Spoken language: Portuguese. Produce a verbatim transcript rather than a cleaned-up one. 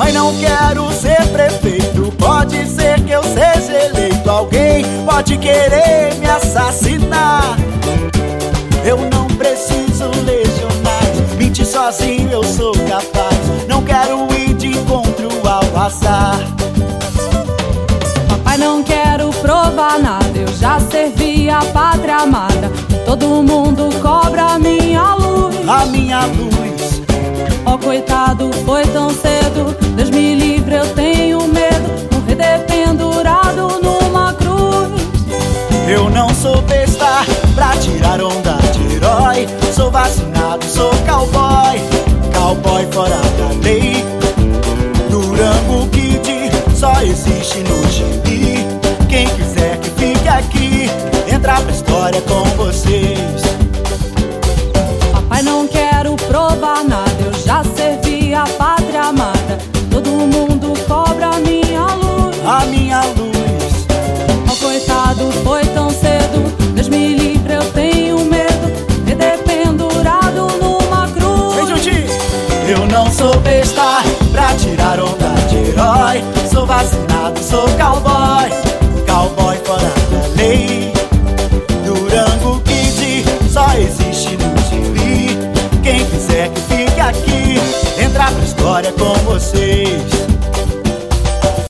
Mãe, não quero ser prefeito, pode ser que eu seja eleito. Alguém pode querer me assassinar. Eu não preciso legionários, mentir sozinho eu sou capaz. Não quero ir de encontro ao azar. Papai, não quero provar nada, eu já servi a pátria amada. Todo mundo cobra a minha luz, a minha luz. Ó, coitado, foi tão cedo, Deus me livre, eu tenho medo, morrer dependurado numa cruz. Eu não sou besta pra tirar onda de herói. Sou vacinado, sou cowboy, cowboy fora da lei. Durango Kid só existe no gibi. Quem quiser que fique aqui, entrar pra história com vocês. Papai, não quero provar nada, eu já servi a pátria amada. Todo mundo cobra a minha luz, a minha luz. Ó, coitado, foi tão cedo, Deus me livre, eu tenho medo, me dependurado numa cruz. Vem juntinho! Eu não sou besta pra tirar onda de herói. Sou vacinado, sou cowboy, cowboy fora da lei. Durango Kid só existe no gibi. Quem quiser que fique aqui, entrar pra história com vocês.